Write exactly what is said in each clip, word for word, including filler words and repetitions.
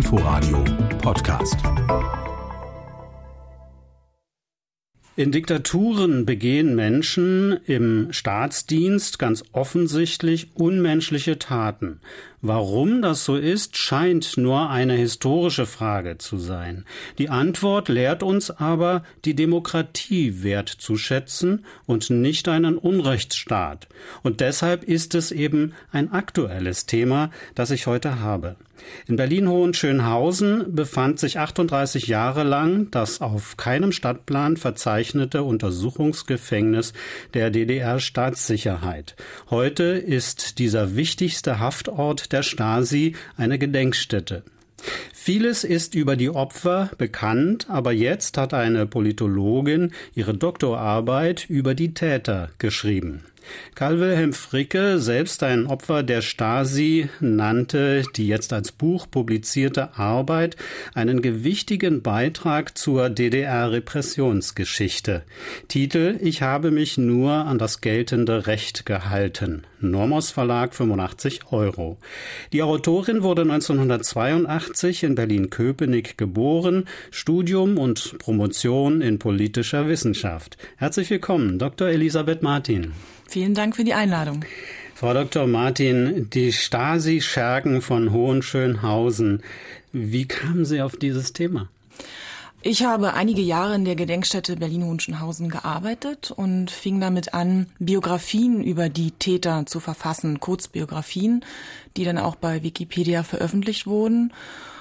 Inforadio Podcast. In Diktaturen begehen Menschen im Staatsdienst ganz offensichtlich unmenschliche Taten. Warum das so ist, scheint nur eine historische Frage zu sein. Die Antwort lehrt uns aber, die Demokratie wertzuschätzen und nicht einen Unrechtsstaat. Und deshalb ist es eben ein aktuelles Thema, das ich heute habe. In Berlin-Hohenschönhausen befand sich achtunddreißig Jahre lang das auf keinem Stadtplan verzeichnete Untersuchungsgefängnis der D D R-Staatssicherheit. Heute ist dieser wichtigste Haftort der Stasi eine Gedenkstätte. Vieles ist über die Opfer bekannt, aber jetzt hat eine Politologin ihre Doktorarbeit über die Täter geschrieben. Karl Wilhelm Fricke, selbst ein Opfer der Stasi, nannte die jetzt als Buch publizierte Arbeit einen gewichtigen Beitrag zur D D R-Repressionsgeschichte. Titel: Ich habe mich nur an das geltende Recht gehalten. Nomos Verlag, fünfundachtzig Euro. Die Autorin wurde neunzehnhundertzweiundachtzig in Berlin-Köpenick geboren, Studium und Promotion in politischer Wissenschaft. Herzlich willkommen, Doktor Elisabeth Martin. Vielen Dank für die Einladung. Frau Doktor Martin, die Stasi-Schergen von Hohenschönhausen. Wie kamen Sie auf dieses Thema? Ich habe einige Jahre in der Gedenkstätte Berlin-Hohenschönhausen gearbeitet und fing damit an, Biografien über die Täter zu verfassen, Kurzbiografien, die dann auch bei Wikipedia veröffentlicht wurden.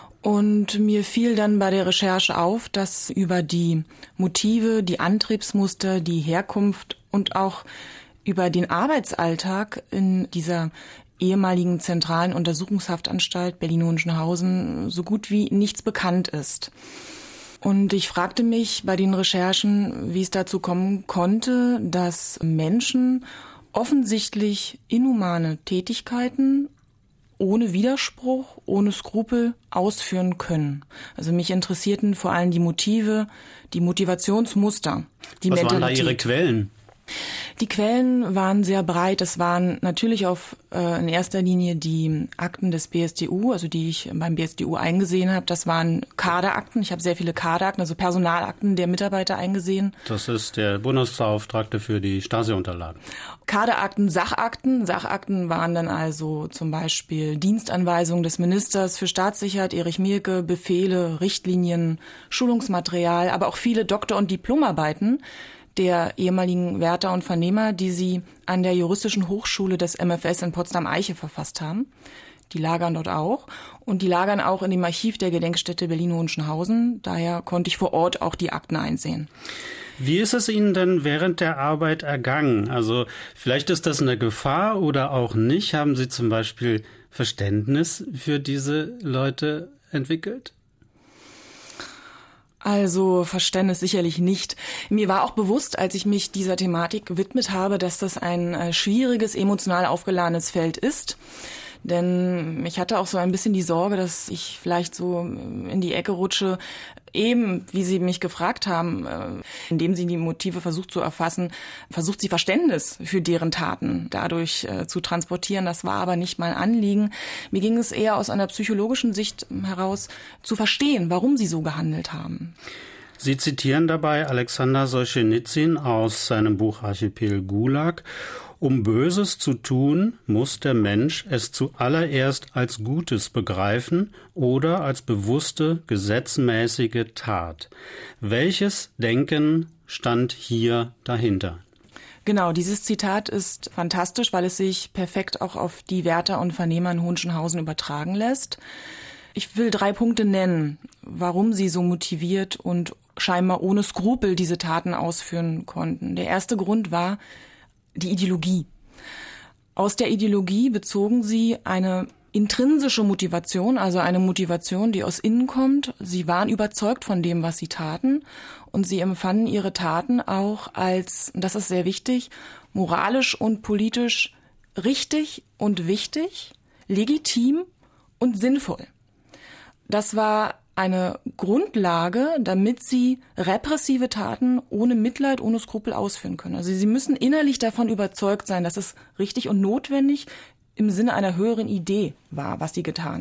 Und mir fiel dann bei der Recherche auf, dass über die Motive, die Antriebsmuster, die Herkunft und auch über den Arbeitsalltag in dieser ehemaligen zentralen Untersuchungshaftanstalt Berlin-Hohenschönhausen so gut wie nichts bekannt ist. Und ich fragte mich bei den Recherchen, wie es dazu kommen konnte, dass Menschen offensichtlich inhumane Tätigkeiten ohne Widerspruch, ohne Skrupel ausführen können. Also mich interessierten vor allem die Motive, die Motivationsmuster, die Was Mentalität. waren da Ihre Quellen? Die Quellen waren sehr breit. Es waren natürlich auf äh, in erster Linie die Akten des B S D U, also die ich beim B S D U eingesehen habe. Das waren Kaderakten. Ich habe sehr viele Kaderakten, also Personalakten der Mitarbeiter eingesehen. Das ist der Bundesbeauftragte für die Stasi-Unterlagen. Kaderakten, Sachakten. Sachakten waren dann also zum Beispiel Dienstanweisungen des Ministers für Staatssicherheit, Erich Mielke, Befehle, Richtlinien, Schulungsmaterial, aber auch viele Doktor- und Diplomarbeiten der ehemaligen Wärter und Vernehmer, die sie an der Juristischen Hochschule des M F S in Potsdam-Eiche verfasst haben. Die lagern dort auch. Und die lagern auch in dem Archiv der Gedenkstätte Berlin-Hohenschönhausen. Daher konnte ich vor Ort auch die Akten einsehen. Wie ist es Ihnen denn während der Arbeit ergangen? Also vielleicht ist das eine Gefahr oder auch nicht. Haben Sie zum Beispiel Verständnis für diese Leute entwickelt? Also Verständnis sicherlich nicht. Mir war auch bewusst, als ich mich dieser Thematik gewidmet habe, dass das ein äh, schwieriges, emotional aufgeladenes Feld ist. Denn ich hatte auch so ein bisschen die Sorge, dass ich vielleicht so in die Ecke rutsche, eben, wie Sie mich gefragt haben, indem sie die Motive versucht zu erfassen, versucht sie Verständnis für deren Taten dadurch äh, zu transportieren. Das war aber nicht mein Anliegen. Mir ging es eher aus einer psychologischen Sicht heraus, zu verstehen, warum sie so gehandelt haben. Sie zitieren dabei Alexander Solschenizyn aus seinem Buch Archipel Gulag. Um Böses zu tun, muss der Mensch es zuallererst als Gutes begreifen oder als bewusste, gesetzmäßige Tat. Welches Denken stand hier dahinter? Genau, dieses Zitat ist fantastisch, weil es sich perfekt auch auf die Wärter und Vernehmer in Hohenschönhausen übertragen lässt. Ich will drei Punkte nennen, warum sie so motiviert und scheinbar ohne Skrupel diese Taten ausführen konnten. Der erste Grund war die Ideologie. Aus der Ideologie bezogen sie eine intrinsische Motivation, also eine Motivation, die aus innen kommt. Sie waren überzeugt von dem, was sie taten, und sie empfanden ihre Taten auch als, das ist sehr wichtig, moralisch und politisch richtig und wichtig, legitim und sinnvoll. Das war eine Grundlage, damit sie repressive Taten ohne Mitleid, ohne Skrupel ausführen können. Also sie müssen innerlich davon überzeugt sein, dass es richtig und notwendig im Sinne einer höheren Idee war, was sie getan haben.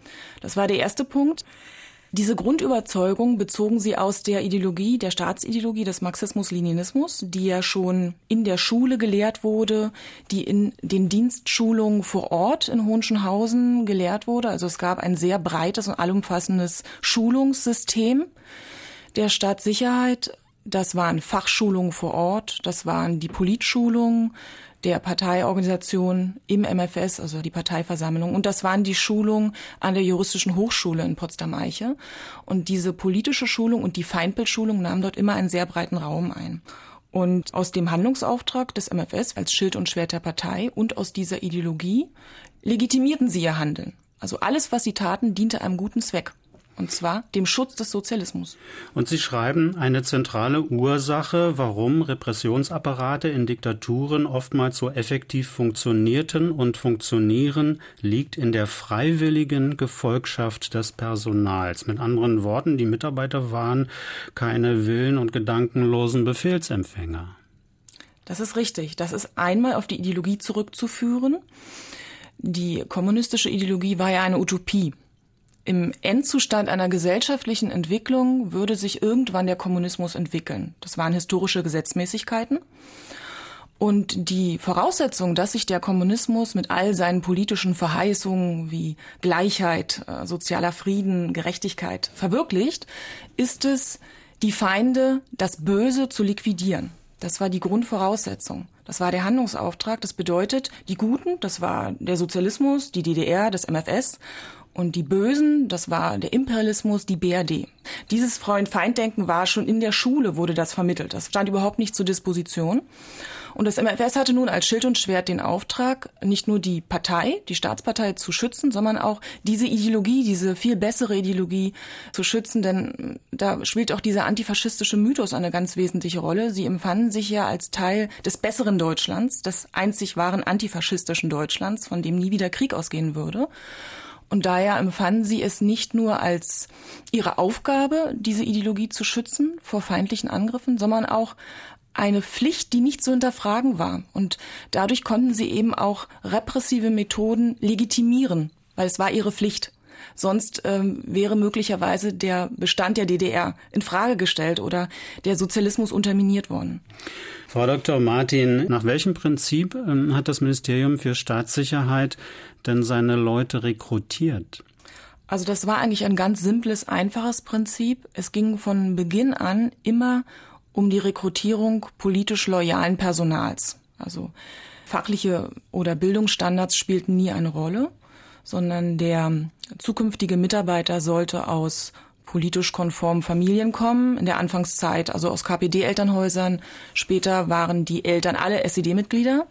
Das war der erste Punkt. Diese Grundüberzeugung bezogen sie aus der Ideologie, der Staatsideologie des Marxismus-Leninismus, die ja schon in der Schule gelehrt wurde, die in den Dienstschulungen vor Ort in Hohenschönhausen gelehrt wurde. Also es gab ein sehr breites und allumfassendes Schulungssystem der Staatssicherheit. Das waren Fachschulungen vor Ort, das waren die Politschulungen der Parteiorganisation im M F S, also die Parteiversammlung. Und das waren die Schulungen an der Juristischen Hochschule in Potsdam-Eiche. Und diese politische Schulung und die Feindbildschulung nahmen dort immer einen sehr breiten Raum ein. Und aus dem Handlungsauftrag des M F S als Schild und Schwert der Partei und aus dieser Ideologie legitimierten sie ihr Handeln. Also alles, was sie taten, diente einem guten Zweck. Und zwar dem Schutz des Sozialismus. Und Sie schreiben, eine zentrale Ursache, warum Repressionsapparate in Diktaturen oftmals so effektiv funktionierten und funktionieren, liegt in der freiwilligen Gefolgschaft des Personals. Mit anderen Worten, die Mitarbeiter waren keine willen- und gedankenlosen Befehlsempfänger. Das ist richtig. Das ist einmal auf die Ideologie zurückzuführen. Die kommunistische Ideologie war ja eine Utopie. Im Endzustand einer gesellschaftlichen Entwicklung würde sich irgendwann der Kommunismus entwickeln. Das waren historische Gesetzmäßigkeiten. Und die Voraussetzung, dass sich der Kommunismus mit all seinen politischen Verheißungen wie Gleichheit, sozialer Frieden, Gerechtigkeit verwirklicht, ist es, die Feinde, das Böse zu liquidieren. Das war die Grundvoraussetzung. Das war der Handlungsauftrag. Das bedeutet, die Guten, das war der Sozialismus, die D D R, das M F S, und die Bösen, das war der Imperialismus, die B R D. Dieses Freund-Feind-Denken war schon in der Schule, wurde das vermittelt. Das stand überhaupt nicht zur Disposition. Und das M F S hatte nun als Schild und Schwert den Auftrag, nicht nur die Partei, die Staatspartei zu schützen, sondern auch diese Ideologie, diese viel bessere Ideologie zu schützen. Denn da spielt auch dieser antifaschistische Mythos eine ganz wesentliche Rolle. Sie empfanden sich ja als Teil des besseren Deutschlands, des einzig wahren antifaschistischen Deutschlands, von dem nie wieder Krieg ausgehen würde. Und daher empfanden sie es nicht nur als ihre Aufgabe, diese Ideologie zu schützen vor feindlichen Angriffen, sondern auch eine Pflicht, die nicht zu hinterfragen war. Und dadurch konnten sie eben auch repressive Methoden legitimieren, weil es war ihre Pflicht. Sonst ähm, wäre möglicherweise der Bestand der D D R in Frage gestellt oder der Sozialismus unterminiert worden. Frau Doktor Martin, nach welchem Prinzip ähm, hat das Ministerium für Staatssicherheit denn seine Leute rekrutiert? Also das war eigentlich ein ganz simples, einfaches Prinzip. Es ging von Beginn an immer um die Rekrutierung politisch loyalen Personals. Also fachliche oder Bildungsstandards spielten nie eine Rolle, sondern der zukünftige Mitarbeiter sollte aus politisch konformen Familien kommen. In der Anfangszeit, also aus K P D-Elternhäusern. Später waren die Eltern alle S E D-Mitglieder.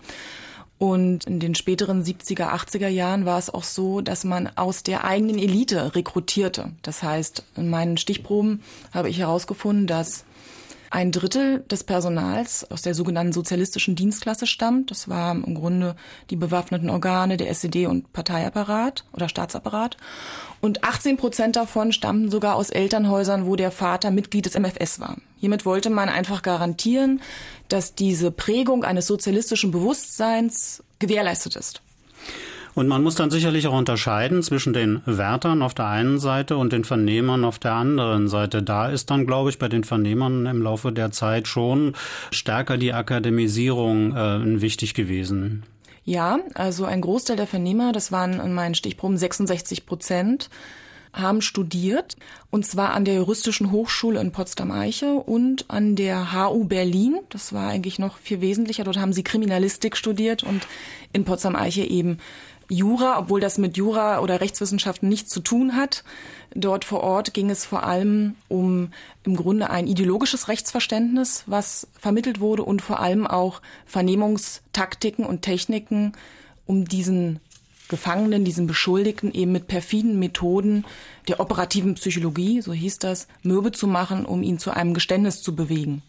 Und in den späteren siebziger, achtziger Jahren war es auch so, dass man aus der eigenen Elite rekrutierte. Das heißt, in meinen Stichproben habe ich herausgefunden, dass ein Drittel des Personals aus der sogenannten sozialistischen Dienstklasse stammt. Das war im Grunde die bewaffneten Organe, der S E D und Parteiapparat oder Staatsapparat. Und achtzehn Prozent davon stammten sogar aus Elternhäusern, wo der Vater Mitglied des M F S war. Hiermit wollte man einfach garantieren, dass diese Prägung eines sozialistischen Bewusstseins gewährleistet ist. Und man muss dann sicherlich auch unterscheiden zwischen den Wärtern auf der einen Seite und den Vernehmern auf der anderen Seite. Da ist dann, glaube ich, bei den Vernehmern im Laufe der Zeit schon stärker die Akademisierung äh, wichtig gewesen. Ja, also ein Großteil der Vernehmer, das waren in meinen Stichproben sechsundsechzig Prozent, haben studiert, und zwar an der Juristischen Hochschule in Potsdam-Eiche und an der H U Berlin. Das war eigentlich noch viel wesentlicher. Dort haben sie Kriminalistik studiert und in Potsdam-Eiche eben Jura, obwohl das mit Jura oder Rechtswissenschaften nichts zu tun hat. Dort vor Ort ging es vor allem um im Grunde ein ideologisches Rechtsverständnis, was vermittelt wurde, und vor allem auch Vernehmungstaktiken und Techniken, um diesen Gefangenen, diesen Beschuldigten eben mit perfiden Methoden der operativen Psychologie, so hieß das, mürbe zu machen, um ihn zu einem Geständnis zu bewegen.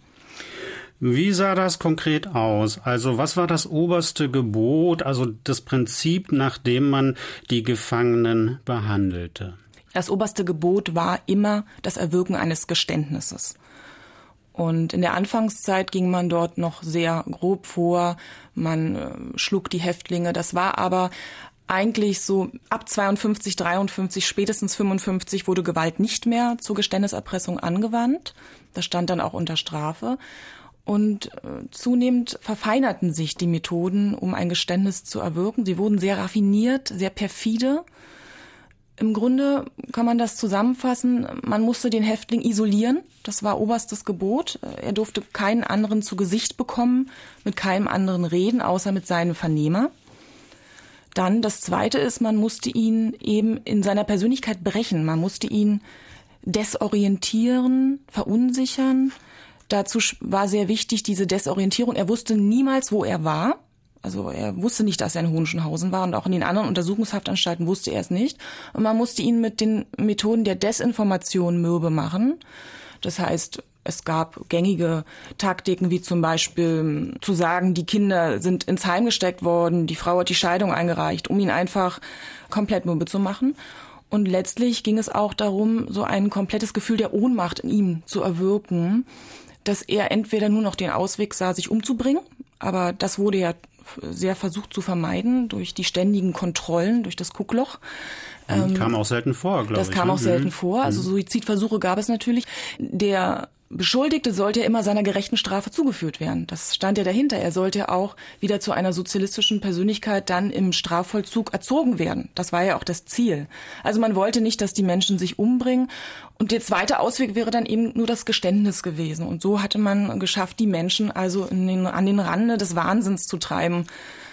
Wie sah das konkret aus? Also was war das oberste Gebot, also das Prinzip, nach dem man die Gefangenen behandelte? Das oberste Gebot war immer das Erwirken eines Geständnisses. Und in der Anfangszeit ging man dort noch sehr grob vor, man äh, schlug die Häftlinge. Das war aber eigentlich so ab zweiundfünfzig, dreiundfünfzig, spätestens fünfundfünfzig wurde Gewalt nicht mehr zur Geständniserpressung angewandt. Das stand dann auch unter Strafe. Und äh, zunehmend verfeinerten sich die Methoden, um ein Geständnis zu erwirken. Sie wurden sehr raffiniert, sehr perfide. Im Grunde kann man das zusammenfassen, man musste den Häftling isolieren. Das war oberstes Gebot. Er durfte keinen anderen zu Gesicht bekommen, mit keinem anderen reden, außer mit seinem Vernehmer. Dann das Zweite ist, man musste ihn eben in seiner Persönlichkeit brechen. Man musste ihn desorientieren, verunsichern. Dazu war sehr wichtig diese Desorientierung. Er wusste niemals, wo er war. Also er wusste nicht, dass er in Hohenschönhausen war und auch in den anderen Untersuchungshaftanstalten wusste er es nicht. Und man musste ihn mit den Methoden der Desinformation mürbe machen. Das heißt, es gab gängige Taktiken, wie zum Beispiel zu sagen, die Kinder sind ins Heim gesteckt worden, die Frau hat die Scheidung eingereicht, um ihn einfach komplett mürbe zu machen. Und letztlich ging es auch darum, so ein komplettes Gefühl der Ohnmacht in ihm zu erwirken, dass er entweder nur noch den Ausweg sah, sich umzubringen, aber das wurde ja sehr versucht zu vermeiden durch die ständigen Kontrollen, durch das Guckloch. Das kam auch selten vor, glaube ich. Das kam ne? auch selten mhm. vor. Also Suizidversuche gab es natürlich. Der Beschuldigte sollte ja immer seiner gerechten Strafe zugeführt werden. Das stand ja dahinter. Er sollte auch wieder zu einer sozialistischen Persönlichkeit dann im Strafvollzug erzogen werden. Das war ja auch das Ziel. Also man wollte nicht, dass die Menschen sich umbringen. Und der zweite Ausweg wäre dann eben nur das Geständnis gewesen. Und so hatte man geschafft, die Menschen also in den, an den Rande des Wahnsinns zu treiben.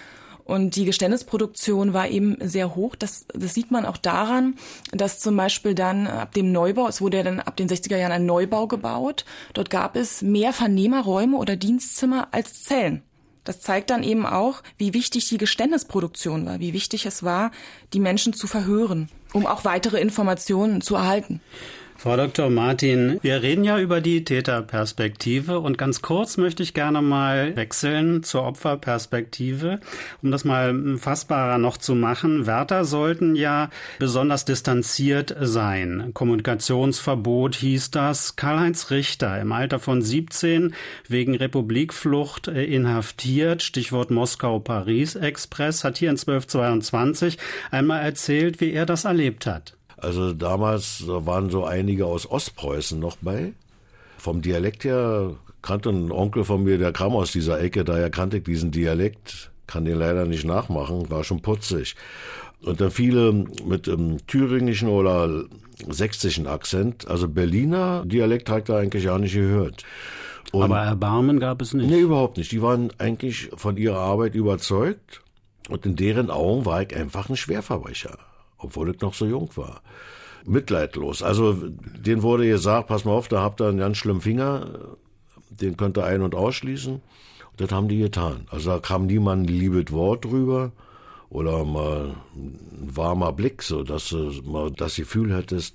Und die Geständnisproduktion war eben sehr hoch. Das, das sieht man auch daran, dass zum Beispiel dann ab dem Neubau, es wurde ja dann ab den sechziger Jahren ein Neubau gebaut, dort gab es mehr Vernehmerräume oder Dienstzimmer als Zellen. Das zeigt dann eben auch, wie wichtig die Geständnisproduktion war, wie wichtig es war, die Menschen zu verhören, um auch weitere Informationen zu erhalten. Frau Doktor Martin, wir reden ja über die Täterperspektive und ganz kurz möchte ich gerne mal wechseln zur Opferperspektive, um das mal fassbarer noch zu machen. Wärter sollten ja besonders distanziert sein. Kommunikationsverbot hieß das. Karl-Heinz Richter, im Alter von siebzehn, wegen Republikflucht inhaftiert, Stichwort Moskau-Paris-Express, hat hier in zwölfhundertzweiundzwanzig einmal erzählt, wie er das erlebt hat. Also damals waren so einige aus Ostpreußen noch bei. Vom Dialekt her kannte ein Onkel von mir, der kam aus dieser Ecke, daher kannte ich diesen Dialekt, kann den leider nicht nachmachen, war schon putzig. Und dann viele mit einem thüringischen oder sächsischen Akzent, also Berliner Dialekt hat er eigentlich ja nicht gehört. Und aber Erbarmen gab es nicht? Nee, überhaupt nicht. Die waren eigentlich von ihrer Arbeit überzeugt und in deren Augen war ich einfach ein Schwerverbrecher. Obwohl ich noch so jung war. Mitleidlos. Also, denen wurde gesagt, pass mal auf, da habt ihr einen ganz schlimmen Finger, den könnt ihr ein- und ausschließen. Und das haben die getan. Also da kam niemand ein liebes Wort drüber oder mal ein warmer Blick, so dass du mal das Gefühl hättest,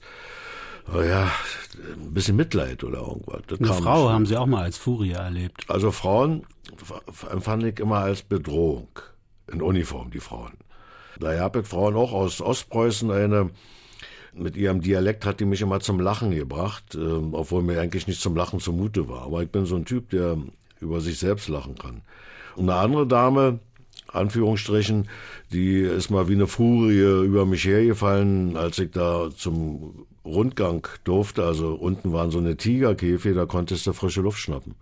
oh ja, ein bisschen Mitleid oder irgendwas. Das Eine kam Frau nicht. haben Sie auch mal als Furie erlebt. Also Frauen empfand ich immer als Bedrohung. In Uniform, die Frauen. Daher habe ich Frauen auch aus Ostpreußen, eine mit ihrem Dialekt hat die mich immer zum Lachen gebracht, äh, obwohl mir eigentlich nicht zum Lachen zumute war. Aber ich bin so ein Typ, der über sich selbst lachen kann. Und eine andere Dame, Anführungsstrichen, die ist mal wie eine Furie über mich hergefallen, als ich da zum Rundgang durfte. Also unten waren so eine Tigerkäfige, da konntest du frische Luft schnappen.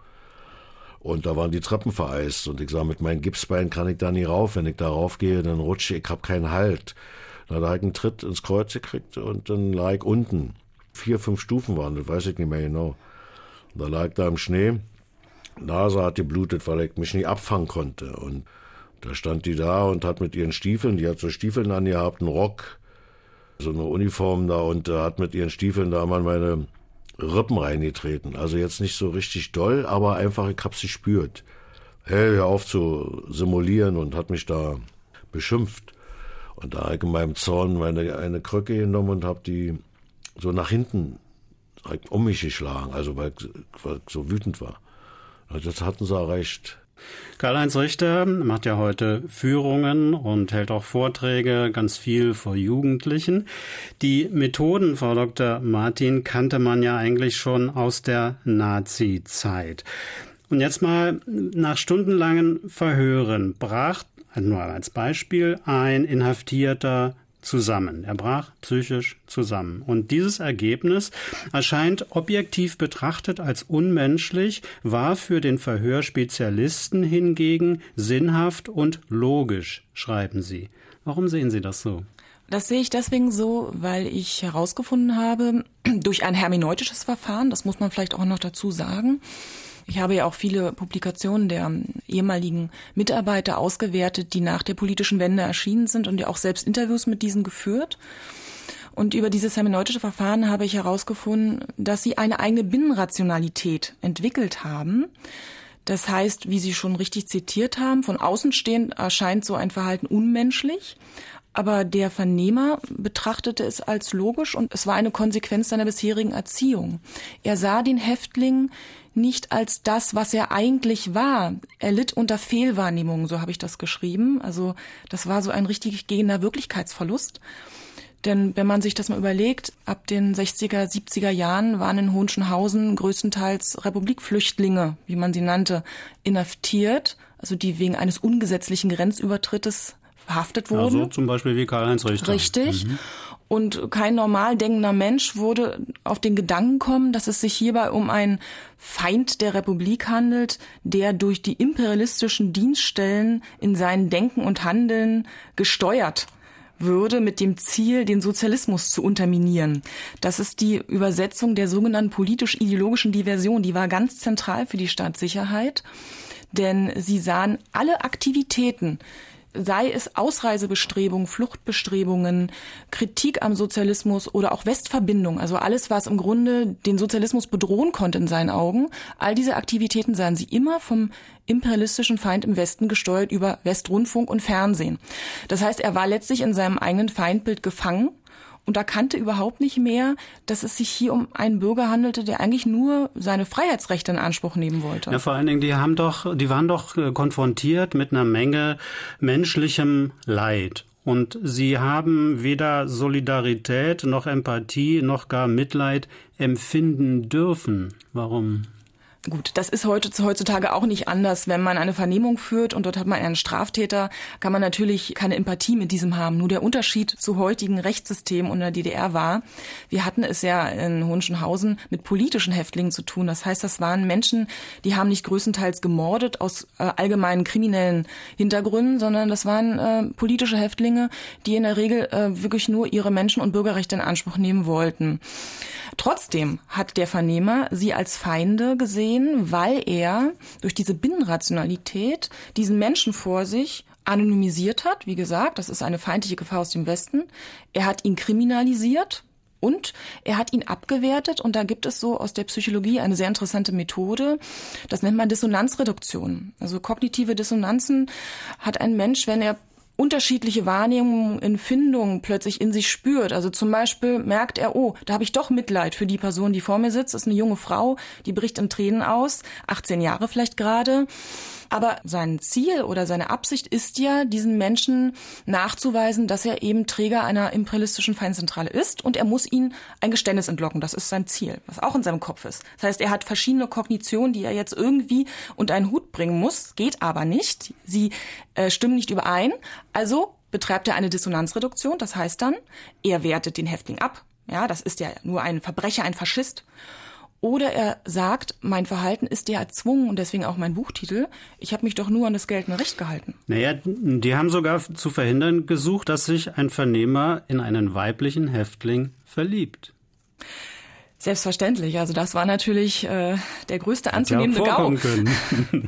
Und da waren die Treppen vereist und ich sag, mit meinem Gipsbein kann ich da nie rauf. Wenn ich da raufgehe, dann rutsche ich, ich hab keinen Halt. Da habe ich einen Tritt ins Kreuz gekriegt und dann lag ich unten. Vier, fünf Stufen waren, das weiß ich nicht mehr genau. Und da lag ich da im Schnee. Nase hat geblutet, weil ich mich nicht abfangen konnte. Und da stand die da und hat mit ihren Stiefeln, die hat so Stiefeln angehabt, einen Rock, so eine Uniform da und äh, hat mit ihren Stiefeln da mal meine Rippen reingetreten. Also jetzt nicht so richtig doll, aber einfach, ich hab's gespürt. Hey, hör auf zu simulieren und hat mich da beschimpft. Und da habe ich in meinem Zorn meine eine Krücke genommen und habe die so nach hinten um mich geschlagen, also weil ich, weil ich so wütend war. Und das hatten sie erreicht. Karl-Heinz Richter macht ja heute Führungen und hält auch Vorträge, ganz viel vor Jugendlichen. Die Methoden, Frau Doktor Martin, kannte man ja eigentlich schon aus der Nazi-Zeit. Und jetzt mal nach stundenlangen Verhören brach nur als Beispiel, ein Inhaftierter zusammen. Er brach psychisch zusammen. Und dieses Ergebnis erscheint objektiv betrachtet als unmenschlich, war für den Verhörspezialisten hingegen sinnhaft und logisch, schreiben Sie. Warum sehen Sie das so? Das sehe ich deswegen so, weil ich herausgefunden habe, durch ein hermeneutisches Verfahren, das muss man vielleicht auch noch dazu sagen, ich habe ja auch viele Publikationen der ehemaligen Mitarbeiter ausgewertet, die nach der politischen Wende erschienen sind und ja auch selbst Interviews mit diesen geführt. Und über dieses hermeneutische Verfahren habe ich herausgefunden, dass sie eine eigene Binnenrationalität entwickelt haben. Das heißt, wie Sie schon richtig zitiert haben, von außen stehend erscheint so ein Verhalten unmenschlich. Aber der Vernehmer betrachtete es als logisch und es war eine Konsequenz seiner bisherigen Erziehung. Er sah den Häftling nicht als das, was er eigentlich war. Er litt unter Fehlwahrnehmungen, so habe ich das geschrieben. Also das war so ein richtig gehender Wirklichkeitsverlust. Denn wenn man sich das mal überlegt, ab den sechziger, siebziger Jahren waren in Hohenschönhausen größtenteils Republikflüchtlinge, wie man sie nannte, inhaftiert, also die wegen eines ungesetzlichen Grenzübertrittes verhaftet wurden. Also zum Beispiel wie Karl-Heinz Richter. Richtig. Mhm. Und kein normal denkender Mensch würde auf den Gedanken kommen, dass es sich hierbei um einen Feind der Republik handelt, der durch die imperialistischen Dienststellen in seinen Denken und Handeln gesteuert würde mit dem Ziel, den Sozialismus zu unterminieren. Das ist die Übersetzung der sogenannten politisch-ideologischen Diversion. Die war ganz zentral für die Staatssicherheit, denn sie sahen alle Aktivitäten, sei es Ausreisebestrebungen, Fluchtbestrebungen, Kritik am Sozialismus oder auch Westverbindung, also alles, was im Grunde den Sozialismus bedrohen konnte in seinen Augen, all diese Aktivitäten sahen sie immer vom imperialistischen Feind im Westen gesteuert über Westrundfunk und Fernsehen. Das heißt, er war letztlich in seinem eigenen Feindbild gefangen und erkannte überhaupt nicht mehr, dass es sich hier um einen Bürger handelte, der eigentlich nur seine Freiheitsrechte in Anspruch nehmen wollte. Ja, vor allen Dingen, die haben doch, die waren doch konfrontiert mit einer Menge menschlichem Leid. Und sie haben weder Solidarität noch Empathie noch gar Mitleid empfinden dürfen. Warum? Gut, das ist heutzutage auch nicht anders. Wenn man eine Vernehmung führt und dort hat man einen Straftäter, kann man natürlich keine Empathie mit diesem haben. Nur der Unterschied zu heutigen Rechtssystemen unter der D D R war, wir hatten es ja in Hohenschönhausen mit politischen Häftlingen zu tun. Das heißt, das waren Menschen, die haben nicht größtenteils gemordet aus äh, allgemeinen kriminellen Hintergründen, sondern das waren äh, politische Häftlinge, die in der Regel äh, wirklich nur ihre Menschen- und Bürgerrechte in Anspruch nehmen wollten. Trotzdem hat der Vernehmer sie als Feinde gesehen, weil er durch diese Binnenrationalität diesen Menschen vor sich anonymisiert hat. Wie gesagt, das ist eine feindliche Gefahr aus dem Westen. Er hat ihn kriminalisiert und er hat ihn abgewertet. Und da gibt es so aus der Psychologie eine sehr interessante Methode. Das nennt man Dissonanzreduktion. Also kognitive Dissonanzen hat ein Mensch, wenn er unterschiedliche Wahrnehmungen, Empfindungen plötzlich in sich spürt. Also zum Beispiel merkt er, oh, da habe ich doch Mitleid für die Person, die vor mir sitzt. Das ist eine junge Frau, die bricht in Tränen aus, achtzehn Jahre vielleicht gerade. Aber sein Ziel oder seine Absicht ist ja, diesen Menschen nachzuweisen, dass er eben Träger einer imperialistischen Feindzentrale ist und er muss ihn ein Geständnis entlocken. Das ist sein Ziel, was auch in seinem Kopf ist. Das heißt, er hat verschiedene Kognitionen, die er jetzt irgendwie unter einen Hut bringen muss, geht aber nicht. Sie äh, stimmen nicht überein. Also betreibt er eine Dissonanzreduktion. Das heißt dann, er wertet den Häftling ab. Ja, das ist ja nur ein Verbrecher, ein Faschist. Oder er sagt, mein Verhalten ist dir erzwungen und deswegen auch mein Buchtitel. Ich habe mich doch nur an das geltende Recht gehalten. Naja, die haben sogar zu verhindern gesucht, dass sich ein Vernehmer in einen weiblichen Häftling verliebt. Selbstverständlich. Also das war natürlich äh, der größte anzunehmende Hätte ja auch GAU. vorkommen können.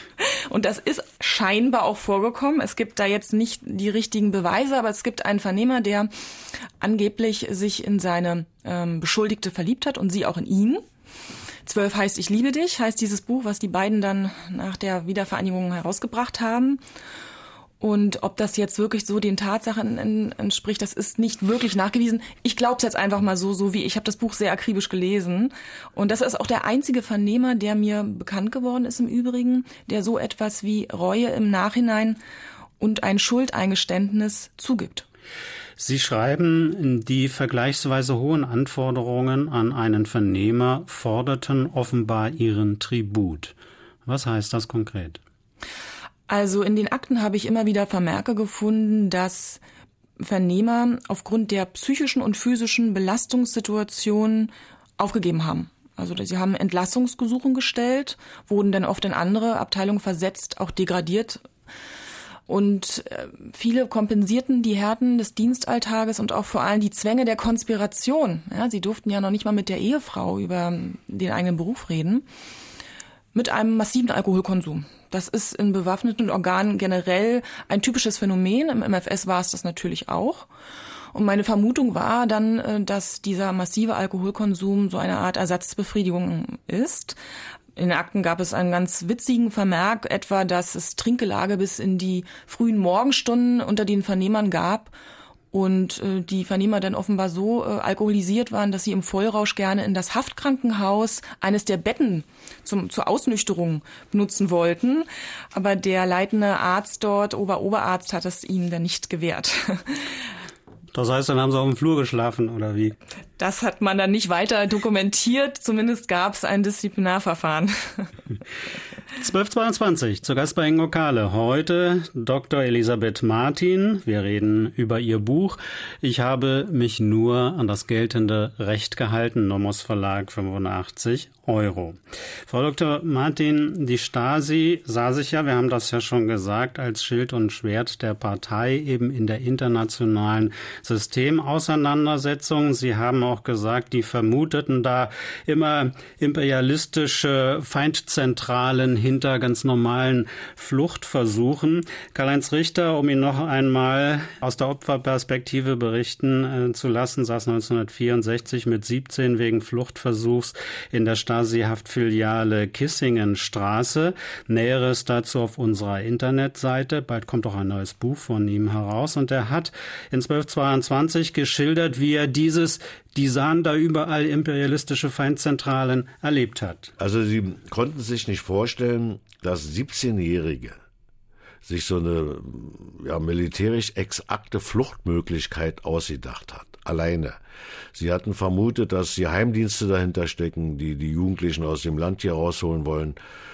Und das ist scheinbar auch vorgekommen. Es gibt da jetzt nicht die richtigen Beweise, aber es gibt einen Vernehmer, der angeblich sich in seine ähm, Beschuldigte verliebt hat und sie auch in ihn. Zwölf heißt Ich liebe dich, heißt dieses Buch, was die beiden dann nach der Wiedervereinigung herausgebracht haben. Und ob das jetzt wirklich so den Tatsachen entspricht, das ist nicht wirklich nachgewiesen. Ich glaube es jetzt einfach mal so, so wie ich habe das Buch sehr akribisch gelesen. Und das ist auch der einzige Vernehmer, der mir bekannt geworden ist im Übrigen, der so etwas wie Reue im Nachhinein und ein Schuldeingeständnis zugibt. Sie schreiben, die vergleichsweise hohen Anforderungen an einen Vernehmer forderten offenbar ihren Tribut. Was heißt das konkret? Also in den Akten habe ich immer wieder Vermerke gefunden, dass Vernehmer aufgrund der psychischen und physischen Belastungssituation aufgegeben haben. Also sie haben Entlassungsgesuche gestellt, wurden dann oft in andere Abteilungen versetzt, auch degradiert. Und viele kompensierten die Härten des Dienstalltages und auch vor allem die Zwänge der Konspiration. Ja, sie durften ja noch nicht mal mit der Ehefrau über den eigenen Beruf reden, mit einem massiven Alkoholkonsum. Das ist in bewaffneten Organen generell ein typisches Phänomen. Im M F S war es das natürlich auch. Und meine Vermutung war dann, dass dieser massive Alkoholkonsum so eine Art Ersatzbefriedigung ist. In den Akten gab es einen ganz witzigen Vermerk, etwa, dass es Trinkgelage bis in die frühen Morgenstunden unter den Vernehmern gab und äh, die Vernehmer dann offenbar so äh, alkoholisiert waren, dass sie im Vollrausch gerne in das Haftkrankenhaus eines der Betten zum, zur Ausnüchterung benutzen wollten. Aber der leitende Arzt dort, Ober-Oberarzt, hat es ihnen dann nicht gewährt. Das heißt, dann haben sie auf dem Flur geschlafen, oder wie? Das hat man dann nicht weiter dokumentiert. Zumindest gab es ein Disziplinarverfahren. zwölf Uhr zweiundzwanzig, zu Gast bei Ingo Kahle. Heute Doktor Elisabeth Martin. Wir reden über ihr Buch. Ich habe mich nur an das geltende Recht gehalten. Nomos Verlag, fünfundachtzig Euro. Frau Doktor Martin, die Stasi sah sich ja, wir haben das ja schon gesagt, als Schild und Schwert der Partei eben in der internationalen Systemauseinandersetzung. Sie haben auch gesagt, die vermuteten da immer imperialistische Feindzentralen hinter ganz normalen Fluchtversuchen. Karl-Heinz Richter, um ihn noch einmal aus der Opferperspektive berichten äh, zu lassen, saß neunzehnhundertvierundsechzig mit siebzehn wegen Fluchtversuchs in der Stasi-Haftfiliale Kissingenstraße. Näheres dazu auf unserer Internetseite. Bald kommt auch ein neues Buch von ihm heraus. Und er hat in zwölf Uhr zweiundzwanzig geschildert, wie er dieses, die sahen da überall imperialistische Feindzentralen, erlebt hat. Also sie konnten sich nicht vorstellen, dass siebzehnjährige sich so eine ja, militärisch exakte Fluchtmöglichkeit ausgedacht hat. Alleine. Sie hatten vermutet, dass Geheimdienste dahinter stecken, die die Jugendlichen aus dem Land hier rausholen wollen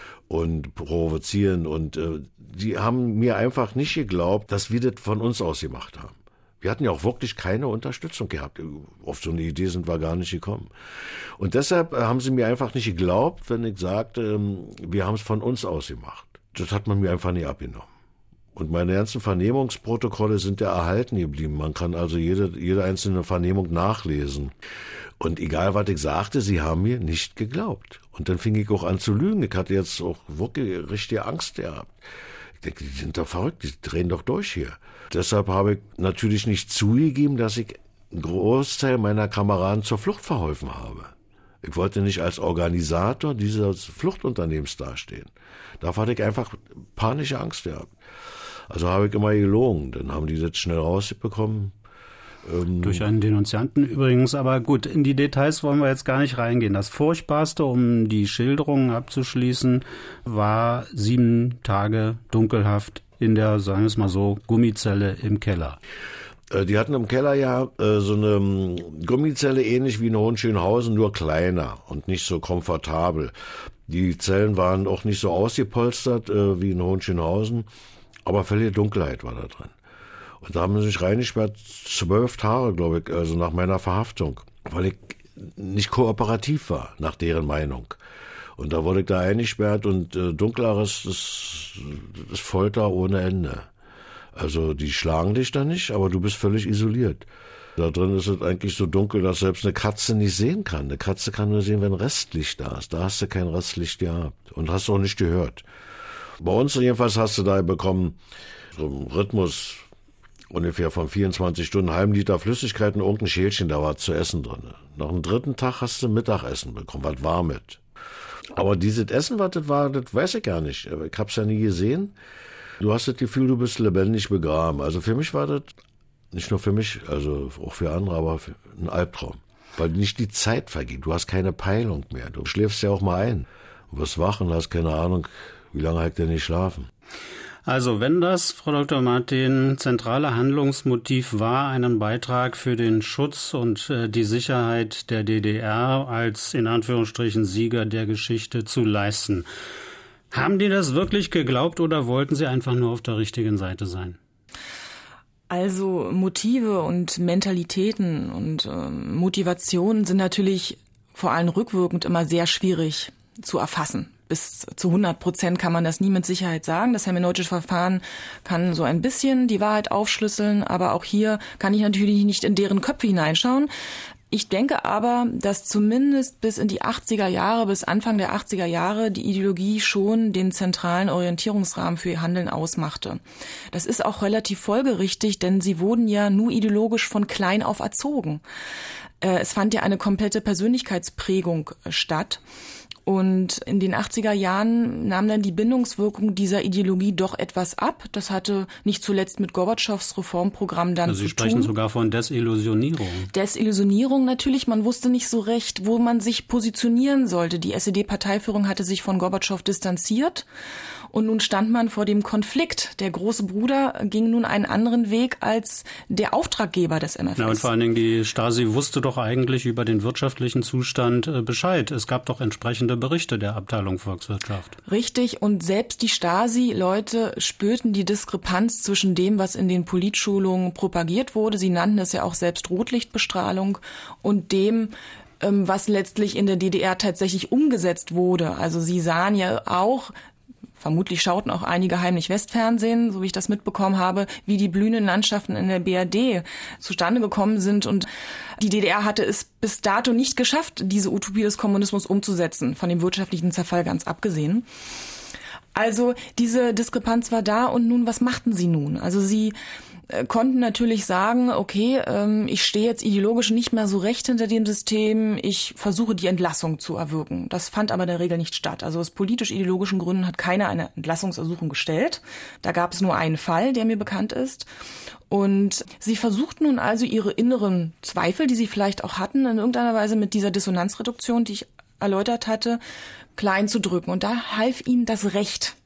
und provozieren. Und äh, die haben mir einfach nicht geglaubt, dass wir das von uns aus gemacht haben. Wir hatten ja auch wirklich keine Unterstützung gehabt. Auf so eine Idee sind wir gar nicht gekommen. Und deshalb haben sie mir einfach nicht geglaubt, wenn ich sagte, wir haben es von uns aus gemacht. Das hat man mir einfach nie abgenommen. Und meine ganzen Vernehmungsprotokolle sind ja erhalten geblieben. Man kann also jede, jede einzelne Vernehmung nachlesen. Und egal, was ich sagte, sie haben mir nicht geglaubt. Und dann fing ich auch an zu lügen. Ich hatte jetzt auch wirklich richtige Angst gehabt. Ich denke, die sind doch verrückt, die drehen doch durch hier. Deshalb habe ich natürlich nicht zugegeben, dass ich einen Großteil meiner Kameraden zur Flucht verholfen habe. Ich wollte nicht als Organisator dieses Fluchtunternehmens dastehen. Da hatte ich einfach panische Angst gehabt. Also habe ich immer gelogen. Dann haben die das schnell rausbekommen. Ähm Durch einen Denunzianten übrigens. Aber gut, in die Details wollen wir jetzt gar nicht reingehen. Das Furchtbarste, um die Schilderungen abzuschließen, war sieben Tage Dunkelhaft in der, sagen wir es mal so, Gummizelle im Keller. Die hatten im Keller ja äh, so eine Gummizelle, ähnlich wie in Hohenschönhausen, nur kleiner und nicht so komfortabel. Die Zellen waren auch nicht so ausgepolstert äh, wie in Hohenschönhausen, aber völlige Dunkelheit war da drin. Und da haben sie sich reingesperrt, zwölf Tage, glaube ich, also nach meiner Verhaftung, weil ich nicht kooperativ war, nach deren Meinung. Und da wurde ich da eingesperrt und äh, Dunkleres, das, das Folter ohne Ende. Also die schlagen dich da nicht, aber du bist völlig isoliert. Da drin ist es eigentlich so dunkel, dass selbst eine Katze nicht sehen kann. Eine Katze kann nur sehen, wenn Restlicht da ist. Da hast du kein Restlicht gehabt und hast auch nicht gehört. Bei uns jedenfalls hast du da bekommen so einen Rhythmus ungefähr von vierundzwanzig Stunden, einen halben Liter Flüssigkeit und irgendein Schälchen, da war zu essen drin. Nach dem dritten Tag hast du Mittagessen bekommen, was Warmes. Aber dieses Essen, was das war, das weiß ich gar nicht. Ich hab's ja nie gesehen. Du hast das Gefühl, du bist lebendig begraben. Also für mich war das, nicht nur für mich, also auch für andere, aber für ein Albtraum. Weil nicht die Zeit vergeht. Du hast keine Peilung mehr. Du schläfst ja auch mal ein. Du wirst wach und hast keine Ahnung, wie lange hat der nicht schlafen. Also wenn das, Frau Doktor Martin, zentrale Handlungsmotiv war, einen Beitrag für den Schutz und äh, die Sicherheit der D D R als in Anführungsstrichen Sieger der Geschichte zu leisten, Haben die das wirklich geglaubt oder wollten sie einfach nur auf der richtigen Seite sein? Also Motive und Mentalitäten und äh, Motivationen sind natürlich vor allem rückwirkend immer sehr schwierig zu erfassen. Bis zu hundert Prozent kann man das nie mit Sicherheit sagen. Das hermeneutische Verfahren kann so ein bisschen die Wahrheit aufschlüsseln, aber auch hier kann ich natürlich nicht in deren Köpfe hineinschauen. Ich denke aber, dass zumindest bis in die achtziger Jahre, bis Anfang der achtziger Jahre die Ideologie schon den zentralen Orientierungsrahmen für ihr Handeln ausmachte. Das ist auch relativ folgerichtig, denn sie wurden ja nur ideologisch von klein auf erzogen. Es fand ja eine komplette Persönlichkeitsprägung statt. Und in den achtziger Jahren nahm dann die Bindungswirkung dieser Ideologie doch etwas ab. Das hatte nicht zuletzt mit Gorbatschows Reformprogramm dann also zu Sie sprechen tun. sogar von Desillusionierung. Desillusionierung natürlich. Man wusste nicht so recht, wo man sich positionieren sollte. Die S E D-Parteiführung hatte sich von Gorbatschow distanziert. Und nun stand man vor dem Konflikt. Der große Bruder ging nun einen anderen Weg als der Auftraggeber des M F S. Ja, und vor allen Dingen die Stasi wusste doch eigentlich über den wirtschaftlichen Zustand äh, Bescheid. Es gab doch entsprechende Berichte der Abteilung Volkswirtschaft. Richtig, und selbst die Stasi-Leute spürten die Diskrepanz zwischen dem, was in den Politschulungen propagiert wurde, sie nannten es ja auch selbst Rotlichtbestrahlung, und dem, ähm, was letztlich in der D D R tatsächlich umgesetzt wurde. Also sie sahen ja auch, vermutlich schauten auch einige heimlich Westfernsehen, so wie ich das mitbekommen habe, wie die blühenden Landschaften in der B R D zustande gekommen sind. Und die D D R hatte es bis dato nicht geschafft, diese Utopie des Kommunismus umzusetzen, von dem wirtschaftlichen Zerfall ganz abgesehen. Also diese Diskrepanz war da, und nun, was machten sie nun? Also sie konnten natürlich sagen, okay, ähm, ich stehe jetzt ideologisch nicht mehr so recht hinter dem System, ich versuche die Entlassung zu erwirken. Das fand aber in der Regel nicht statt. Also aus politisch-ideologischen Gründen hat keiner eine Entlassungsersuchung gestellt. Da gab es nur einen Fall, der mir bekannt ist. Und sie versuchten nun also ihre inneren Zweifel, die sie vielleicht auch hatten, in irgendeiner Weise mit dieser Dissonanzreduktion, die ich erläutert hatte, klein zu drücken. Und da half ihnen das Recht.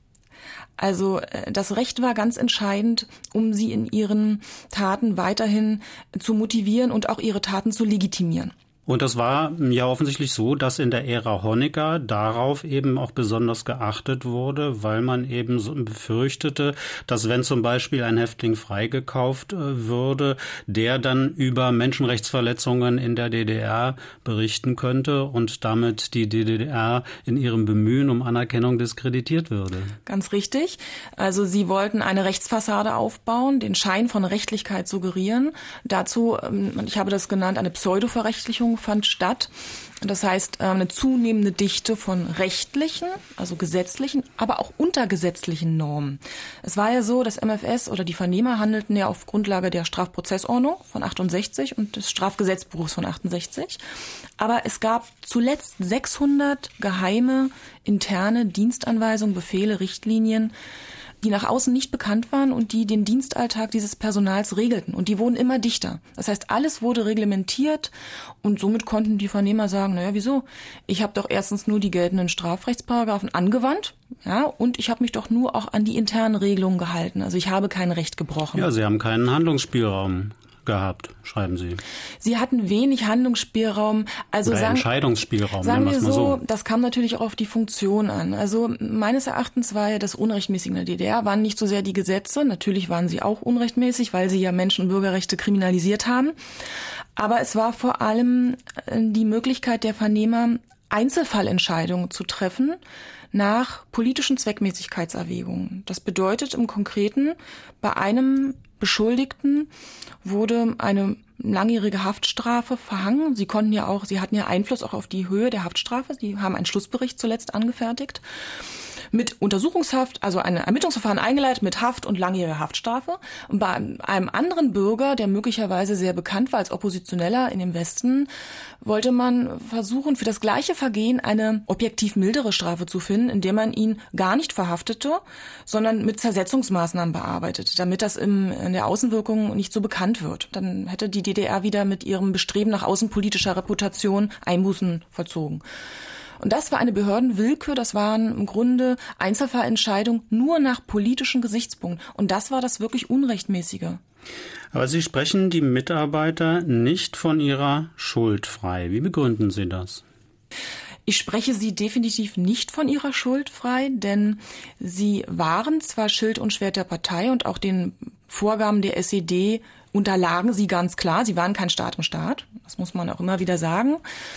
Also das Recht war ganz entscheidend, um sie in ihren Taten weiterhin zu motivieren und auch ihre Taten zu legitimieren. Und das war ja offensichtlich so, dass in der Ära Honecker darauf eben auch besonders geachtet wurde, weil man eben so befürchtete, dass wenn zum Beispiel ein Häftling freigekauft würde, der dann über Menschenrechtsverletzungen in der D D R berichten könnte und damit die D D R in ihrem Bemühen um Anerkennung diskreditiert würde. Ganz richtig. Also sie wollten eine Rechtsfassade aufbauen, den Schein von Rechtlichkeit suggerieren. Dazu, ich habe das genannt, eine Pseudoverrechtlichung fand statt. Das heißt, eine zunehmende Dichte von rechtlichen, also gesetzlichen, aber auch untergesetzlichen Normen. Es war ja so, das M F S oder die Vernehmer handelten ja auf Grundlage der Strafprozessordnung von achtundsechzig und des Strafgesetzbuchs von achtundsechzig. Aber es gab zuletzt sechshundert geheime, interne Dienstanweisungen, Befehle, Richtlinien, die nach außen nicht bekannt waren und die den Dienstalltag dieses Personals regelten. Und die wurden immer dichter. Das heißt, alles wurde reglementiert, und somit konnten die Vernehmer sagen, naja, wieso? Ich habe doch erstens nur die geltenden Strafrechtsparagraphen angewandt, ja, und ich habe mich doch nur auch an die internen Regelungen gehalten. Also ich habe kein Recht gebrochen. Ja, Sie haben keinen Handlungsspielraum gehabt, schreiben Sie. Sie hatten wenig Handlungsspielraum. Also Oder sagen, Entscheidungsspielraum, sagen wir wir so, so. Das kam natürlich auch auf die Funktion an. Also meines Erachtens war ja das Unrechtmäßige in der D D R, waren nicht so sehr die Gesetze. Natürlich waren sie auch unrechtmäßig, weil sie ja Menschen- und Bürgerrechte kriminalisiert haben. Aber es war vor allem die Möglichkeit der Vernehmer, Einzelfallentscheidungen zu treffen nach politischen Zweckmäßigkeitserwägungen. Das bedeutet im Konkreten, bei einem Beschuldigten wurde eine langjährige Haftstrafe verhangen. Sie konnten ja auch, sie hatten ja Einfluss auch auf die Höhe der Haftstrafe. Sie haben einen Schlussbericht zuletzt angefertigt mit Untersuchungshaft, also ein Ermittlungsverfahren eingeleitet mit Haft und langjähriger Haftstrafe. Und bei einem anderen Bürger, der möglicherweise sehr bekannt war als Oppositioneller in dem Westen, wollte man versuchen, für das gleiche Vergehen eine objektiv mildere Strafe zu finden, indem man ihn gar nicht verhaftete, sondern mit Zersetzungsmaßnahmen bearbeitet, damit das im, in der Außenwirkung nicht so bekannt wird. Dann hätte die D D R wieder mit ihrem Bestreben nach außenpolitischer Reputation Einbußen vollzogen. Und das war eine Behördenwillkür, das waren im Grunde Einzelfallentscheidungen nur nach politischen Gesichtspunkten. Und das war das wirklich Unrechtmäßige. Aber Sie sprechen die Mitarbeiter nicht von ihrer Schuld frei. Wie begründen Sie das? Ich spreche sie definitiv nicht von ihrer Schuld frei, denn sie waren zwar Schild und Schwert der Partei und auch den Vorgaben der S E D unterlagen sie ganz klar. Sie waren kein Staat im Staat, das muss man auch immer wieder sagen.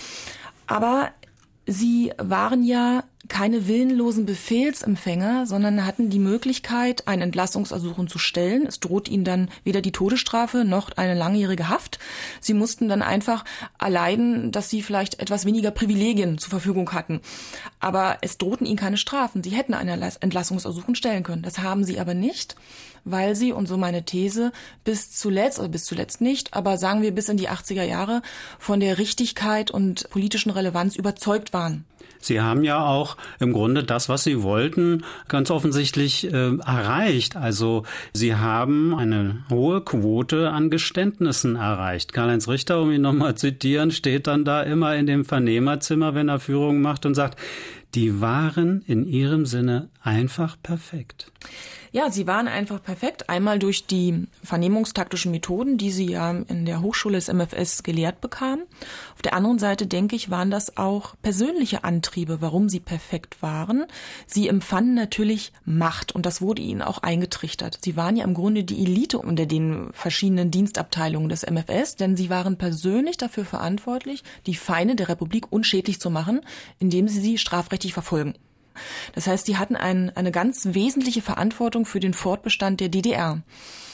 Aber sie waren ja keine willenlosen Befehlsempfänger, sondern hatten die Möglichkeit, ein Entlassungsersuchen zu stellen. Es droht ihnen dann weder die Todesstrafe noch eine langjährige Haft. Sie mussten dann einfach erleiden, dass sie vielleicht etwas weniger Privilegien zur Verfügung hatten. Aber es drohten ihnen keine Strafen. Sie hätten ein Entlassungsersuchen stellen können. Das haben sie aber nicht, weil sie, und so meine These, bis zuletzt, oder bis zuletzt nicht, aber sagen wir bis in die achtziger Jahre, von der Richtigkeit und politischen Relevanz überzeugt waren. Sie haben ja auch im Grunde das, was Sie wollten, ganz offensichtlich äh, erreicht. Also Sie haben eine hohe Quote an Geständnissen erreicht. Karl-Heinz Richter, um ihn nochmal zu zitieren, steht dann da immer in dem Vernehmerzimmer, wenn er Führungen macht und sagt, die waren in ihrem Sinne einfach perfekt. Ja, sie waren einfach perfekt. Einmal durch die vernehmungstaktischen Methoden, die sie ja in der Hochschule des M F S gelehrt bekamen. Auf der anderen Seite, denke ich, waren das auch persönliche Antriebe, warum sie perfekt waren. Sie empfanden natürlich Macht und das wurde ihnen auch eingetrichtert. Sie waren ja im Grunde die Elite unter den verschiedenen Dienstabteilungen des M F S, denn sie waren persönlich dafür verantwortlich, die Feinde der Republik unschädlich zu machen, indem sie sie strafrechtlich verfolgen. Das heißt, die hatten ein, eine ganz wesentliche Verantwortung für den Fortbestand der D D R.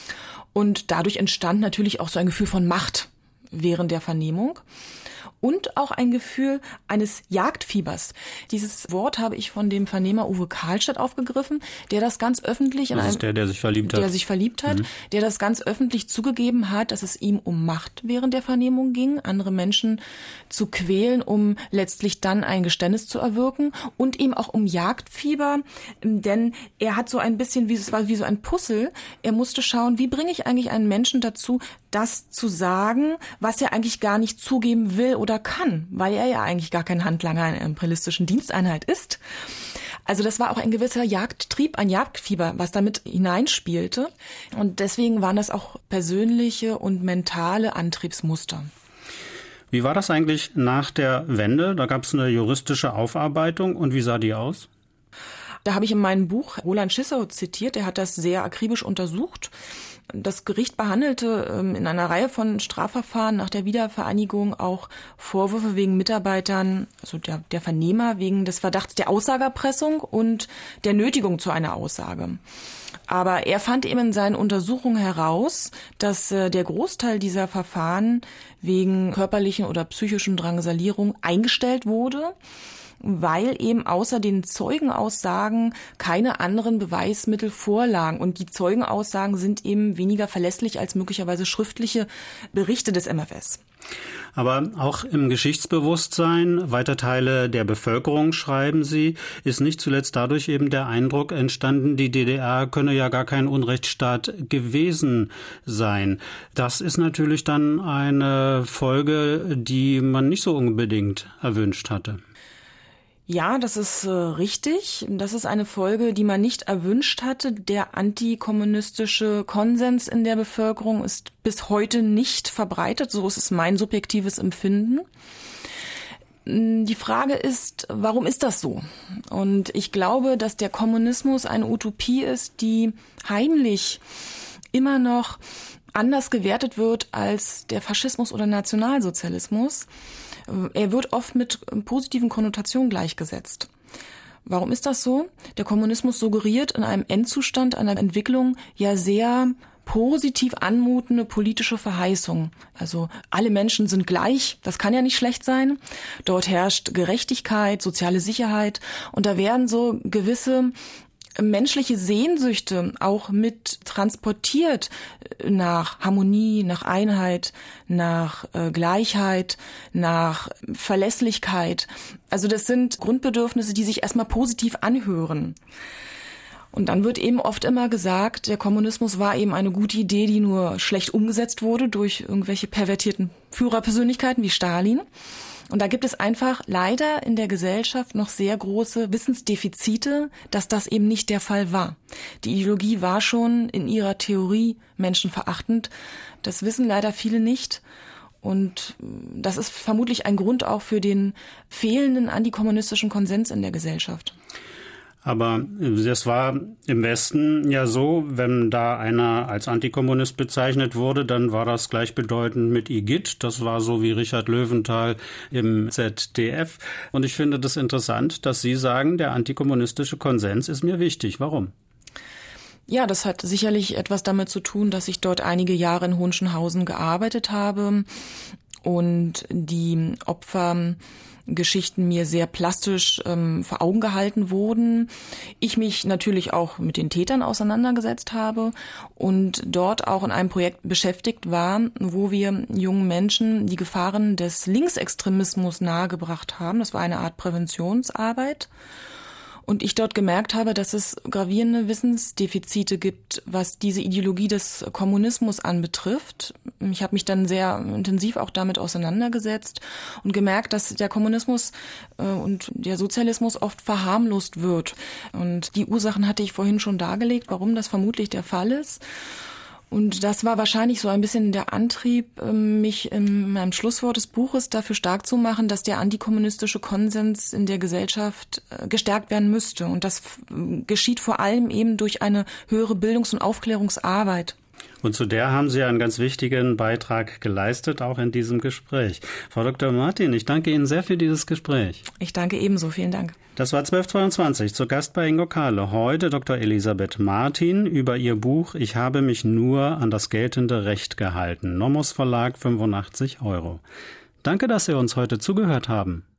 Und dadurch entstand natürlich auch so ein Gefühl von Macht während der Vernehmung. Und auch ein Gefühl eines Jagdfiebers. Dieses Wort habe ich von dem Vernehmer Uwe Karlstadt aufgegriffen, der das ganz öffentlich... Das ist der, der sich verliebt hat. Der sich verliebt hat, mhm. der das ganz öffentlich zugegeben hat, dass es ihm um Macht während der Vernehmung ging, andere Menschen zu quälen, um letztlich dann ein Geständnis zu erwirken und eben auch um Jagdfieber, denn er hat so ein bisschen, wie es war wie so ein Puzzle, er musste schauen, wie bringe ich eigentlich einen Menschen dazu, das zu sagen, was er eigentlich gar nicht zugeben will oder kann, weil er ja eigentlich gar kein Handlanger einer imperialistischen Diensteinheit ist. Also das war auch ein gewisser Jagdtrieb, ein Jagdfieber, was damit hineinspielte. Und deswegen waren das auch persönliche und mentale Antriebsmuster. Wie war das eigentlich nach der Wende? Da gab es eine juristische Aufarbeitung. Und wie sah die aus? Da habe ich in meinem Buch Roland Schissau zitiert. Er hat das sehr akribisch untersucht. Das Gericht behandelte ähm, in einer Reihe von Strafverfahren nach der Wiedervereinigung auch Vorwürfe wegen Mitarbeitern, also der, der Vernehmer, wegen des Verdachts der Aussageerpressung und der Nötigung zu einer Aussage. Aber er fand eben in seinen Untersuchungen heraus, dass äh, der Großteil dieser Verfahren wegen körperlichen oder psychischen Drangsalierung eingestellt wurde, weil eben außer den Zeugenaussagen keine anderen Beweismittel vorlagen. Und die Zeugenaussagen sind eben weniger verlässlich als möglicherweise schriftliche Berichte des M F S. Aber auch im Geschichtsbewusstsein weiter Teile der Bevölkerung, schreiben Sie, ist nicht zuletzt dadurch eben der Eindruck entstanden, die D D R könne ja gar kein Unrechtsstaat gewesen sein. Das ist natürlich dann eine Folge, die man nicht so unbedingt erwünscht hatte. Ja, das ist äh, richtig. Das ist eine Folge, die man nicht erwünscht hatte. Der antikommunistische Konsens in der Bevölkerung ist bis heute nicht verbreitet. So ist es mein subjektives Empfinden. Die Frage ist, warum ist das so? Und ich glaube, dass der Kommunismus eine Utopie ist, die heimlich immer noch anders gewertet wird als der Faschismus oder Nationalsozialismus. Er wird oft mit positiven Konnotationen gleichgesetzt. Warum ist das so? Der Kommunismus suggeriert in einem Endzustand einer Entwicklung ja sehr positiv anmutende politische Verheißung. Also alle Menschen sind gleich, das kann ja nicht schlecht sein. Dort herrscht Gerechtigkeit, soziale Sicherheit und da werden so gewisse menschliche Sehnsüchte auch mit transportiert nach Harmonie, nach Einheit, nach äh, Gleichheit, nach Verlässlichkeit. Also das sind Grundbedürfnisse, die sich erstmal positiv anhören. Und dann wird eben oft immer gesagt, der Kommunismus war eben eine gute Idee, die nur schlecht umgesetzt wurde durch irgendwelche pervertierten Führerpersönlichkeiten wie Stalin. Und da gibt es einfach leider in der Gesellschaft noch sehr große Wissensdefizite, dass das eben nicht der Fall war. Die Ideologie war schon in ihrer Theorie menschenverachtend. Das wissen leider viele nicht. Und das ist vermutlich ein Grund auch für den fehlenden antikommunistischen Konsens in der Gesellschaft. Aber das war im Westen ja so, wenn da einer als Antikommunist bezeichnet wurde, dann war das gleichbedeutend mit Igitt. Das war so wie Richard Löwenthal im Z D F. Und ich finde das interessant, dass Sie sagen, der antikommunistische Konsens ist mir wichtig. Warum? Ja, das hat sicherlich etwas damit zu tun, dass ich dort einige Jahre in Hohenschönhausen gearbeitet habe und die Opfergeschichten mir sehr plastisch ähm, vor Augen gehalten wurden. Ich mich natürlich auch mit den Tätern auseinandergesetzt habe und dort auch in einem Projekt beschäftigt war, wo wir jungen Menschen die Gefahren des Linksextremismus nahegebracht haben. Das war eine Art Präventionsarbeit. Und ich dort gemerkt habe, dass es gravierende Wissensdefizite gibt, was diese Ideologie des Kommunismus anbetrifft. Ich habe mich dann sehr intensiv auch damit auseinandergesetzt und gemerkt, dass der Kommunismus äh, und der Sozialismus oft verharmlost wird. Und die Ursachen hatte ich vorhin schon dargelegt, warum das vermutlich der Fall ist. Und das war wahrscheinlich so ein bisschen der Antrieb, mich in meinem Schlusswort des Buches dafür stark zu machen, dass der antikommunistische Konsens in der Gesellschaft gestärkt werden müsste. Und das geschieht vor allem eben durch eine höhere Bildungs- und Aufklärungsarbeit. Und zu der haben Sie einen ganz wichtigen Beitrag geleistet, auch in diesem Gespräch. Frau Doktor Martin, ich danke Ihnen sehr für dieses Gespräch. Ich danke ebenso. Vielen Dank. Das war zwölf zweiundzwanzig, zu Gast bei Ingo Kahle. Heute Doktor Elisabeth Martin über ihr Buch »Ich habe mich nur an das geltende Recht gehalten«. Nomos Verlag, fünfundachtzig Euro. Danke, dass Sie uns heute zugehört haben.